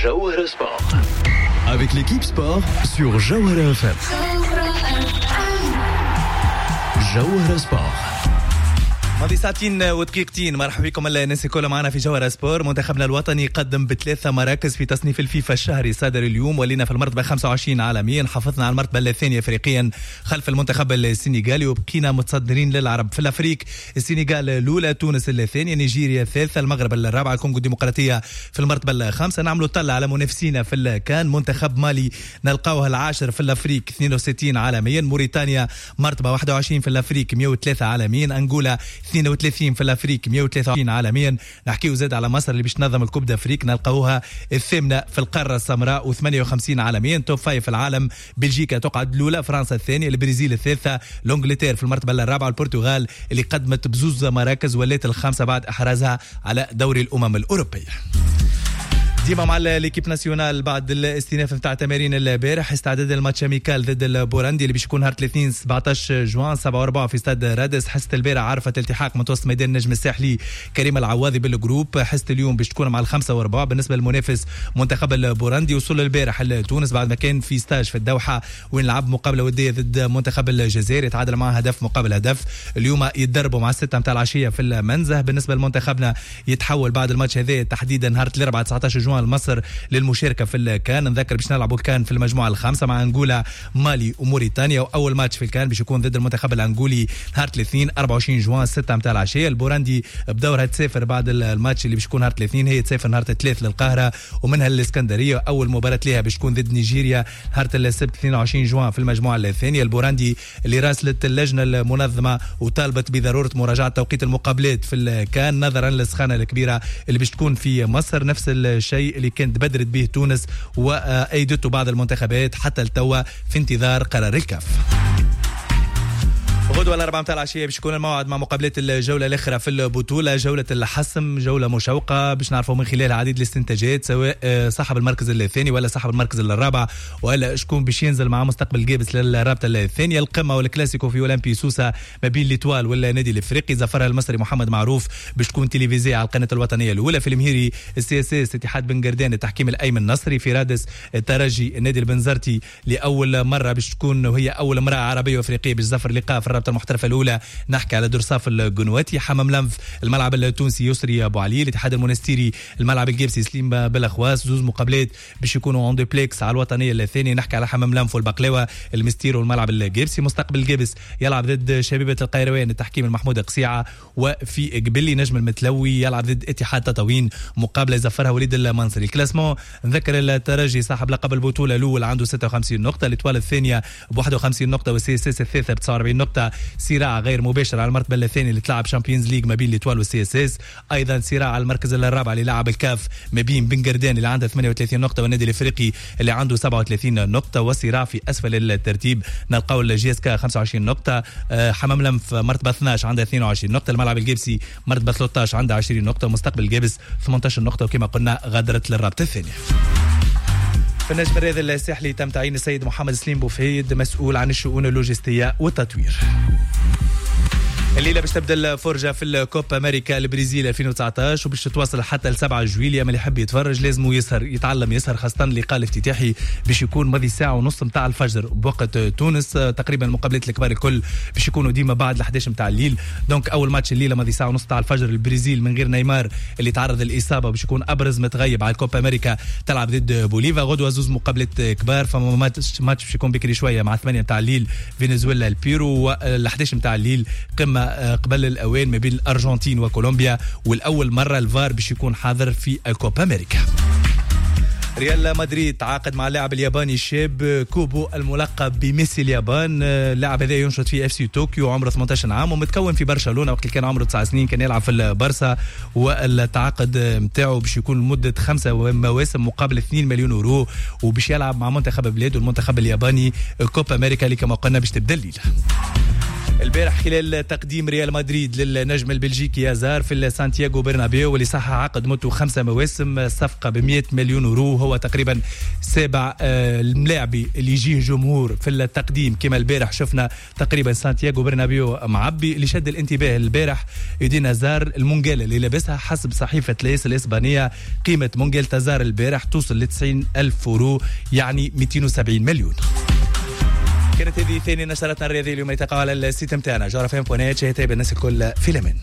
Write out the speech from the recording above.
Jawahara Sport. Avec l'équipe sport sur Jawahara FM. Jawahara Sport. ماضي ساعتين ودقيقتين. مرحبا بكم الناس الكل معنا في جوهرة سبور. منتخبنا الوطني قدم ب3 مراكز في تصنيف الفيفا الشهري صادر اليوم، ولينا في المرتبة 25 عالميا، حافظنا على المرتبة الثانية افريقيا خلف المنتخب السنغالي، وبقينا متصدرين للعرب. في الافريق السنغال الاولى، تونس الثانية، نيجيريا الثالثة، المغرب الرابعة، الكونغو الديمقراطية في المرتبة الخامسة. نعملوا طلع على منافسينا في الكان. منتخب مالي نلقاوها العاشر في الافريق 62 عالميا، موريتانيا مرتبة 21 في الافريق 103 عالميا، انغولا 32 في الافريق 123 عالميا. نحكيو زاد على مصر اللي باش تنظم الكوب دافريك، نلقاوها الثامنه في القاره السمراء و58 عالميا. توب 5 في العالم، بلجيكا تقعد الاولى، فرنسا الثانيه، البرازيل الثالثه، الانجلترا في المرتبه الرابعه، البرتغال اللي قدمت بزوز مراكز ولات الخامسه بعد احرازها على دوري الامم الاوروبيه. ديما مع ليكيب ناسيونال بعد الاستئناف نتاع تمارين البارح، استعداد الماتش اميكال ضد البوراندي اللي باش يكون نهار الاثنين 17 جوان 7 في استاد رادس. حصه البارح عرفت التحاق متوسط ميدان النجم الساحلي كريم العواضي بالجروب. حصه اليوم باش تكون مع ال5 و4 بالنسبه للمنافس منتخب البوراندي. وصل البارح لتونس بعد ما كان في ستاج في الدوحه وين لعب مقابله وديه ضد منتخب الجزائر، يتعادل معه هدف مقابل هدف. اليوم يتدربوا مع 6 متاع العشيه في المنزه. بالنسبه لمنتخبنا يتحول بعد الماتش هذا تحديدا نهار الاربعاء 19 جوان مصر للمشاركه في الكان. نذكر باش نلعبوا الكان في المجموعه الخامسه مع انغولا، مالي وموريتانيا، واول ماتش في الكان باش يكون ضد المنتخب الانغولي نهار الاثنين 24 جوان 6 متاع العشيه. البوراندي بدورها تسافر بعد الماتش اللي باش يكون نهار الاثنين، هي تسافر نهار الثلاث للقاهره ومنها للاسكندريه. اول مباراه ليها باش تكون ضد نيجيريا نهار السبت 22 جوان في المجموعه الثانيه. البوراندي اللي راسلت اللجنه المنظمه وطالبت بضروره مراجعه توقيت المقابلات في الكان نظرا للسخانه الكبيره اللي باش تكون في مصر، نفس الشيء اللي كانت بدرت به تونس وايدته بعض المنتخبات حتى التوا في انتظار قرار الكاف. غدوة الأربعة متاع العشية باش يكون الموعد مع مقابلات الجولة الأخرى في البطولة، جولة الحسم، جولة مشوقة باش نعرفوا من خلالها عديد الاستنتاجات، سواء صاحب المركز الثاني ولا صاحب المركز الرابع، ولا شكون باش ينزل مع مستقبل جابس للرابطة الثانية. القمة والكلاسيكو في أولمبي سوسة ما بين ليتوال ولا نادي الإفريقي، زفرها المصري محمد معروف باش تكون تلفزية على القناة الوطنية الأولى. في المهيري السياسي اتحاد بن قردان التحكيم الأيمن نصري. في رادس الترجي النادي البنزرتي لأول مرة باش تكون وهي أول امرأة عربية وأفريقية باش تزفر لقاء في الرابطة المحترفة الأولى. نحكي على درصاف القنواتي. حمام لنف الملعب التونسي يسري أبو علي. الاتحاد المنستيري الملعب الجيبسي سليم بالأخواس. زوز مقابلات باش يكونوا اون دوبليكس على الوطنية الثانية. نحكي على حمام لنف والبقلاوة المستير والملعب الجيبسي. مستقبل الجيبس يلعب ضد شبيبة القيروان التحكيم المحمود قصيعة. وفي قبلي نجم المتلوي يلعب ضد اتحاد تطاوين مقابلة يزفرها وليد المنصري. الكلاسمون نذكر الترجي صاحب لقب البطولة الأول عنده 56 نقطة، الإتوال الثانية ب 51 نقطة، والسي اس اس الثالثة ب 49 نقطة. صراع غير مباشر على المرتبة الثانية اللي تلعب شامبيونز ليج ما بين الإتوال والسي اس اس. أيضا صراع على المركز الرابع اللي لعب الكاف ما بين بن قردان اللي عنده 38 نقطة والنادي الإفريقي اللي عنده 37 نقطة. والصراع في أسفل الترتيب نلقاو الجيسكا 25 نقطة، حمام لنف مرتبة 12 عنده 22 نقطة، الملعب الجيبسي مرتبة 13 عنده 20 نقطة، مستقبل الجيبس 18 نقطة، وكما قلنا غادرت للرابطة الثانية. في النجم الرياضي الساحلي تم تعيين السيد محمد سليم بوفيد مسؤول عن الشؤون اللوجستية والتطوير. الليله باش تبدا الفرجه في الكوب امريكا البرازيل 2019 وباش تتواصل حتى ل 7 جويلية. اللي يحب يتفرج لازم يسهر، يتعلم يسهر، خاصه اللقاء الافتتاحي باش يكون ماضي ساعه ونص نتاع الفجر بوقت تونس. تقريبا المقابلات الكبار الكل باش يكونوا ديما بعد 11 نتاع الليل. دونك اول ماتش الليله ماضي ساعه ونص نتاع الفجر، البرازيل من غير نيمار اللي تعرض للاصابه باش يكون ابرز متغيب على الكوب امريكا تلعب ضد بوليفا. غدوه زوز مقابلات كبار، فما ماتش باش يكون بكري شويه مع 8 نتاع الليل فنزويلا البيرو، وال11 نتاع الليل قمه قبل الأوان ما بين الأرجنتين وكولومبيا، والأول مرة الفار باش يكون حاضر في الكوبا أمريكا. ريال مدريد تعاقد مع اللاعب الياباني الشاب كوبو الملقب بميسي اليابان. اللاعب هذا ينشط في اف سي طوكيو، عمره 18 عام ومتكون في برشلونة. وقت كان عمره 9 سنين كان يلعب في البارسا، والتعاقد نتاعو باش يكون لمدة 5 مواسم مقابل 2 مليون يورو، وباش يلعب مع منتخب بلاده المنتخب الياباني كوبا أمريكا اللي كما قلنا باش تبدا الليلة. البارح خلال تقديم ريال مدريد للنجم البلجيكي يازار في سانتياغو برنابيو واللي صح عقد مدته 5 مواسم، الصفقة ب100 مليون يورو. هو تقريبا سابع الملاعبي اللي يجيه جمهور في التقديم كما البارح شفنا تقريبا سانتياغو برنابيو معبي. اللي شد الانتباه البارح ايدين هازار المونجالة اللي لابسها حسب صحيفة ليس الإسبانية. قيمة مونجالة هازار البارح توصل ل 90,000 يورو يعني 270 مليون. كانت هذه ثاني نشرتنا الرياضية اليوم، يتقع على السيت متاعنا جوهرفم.net. شاهدتها بالناس الكل في الأمان.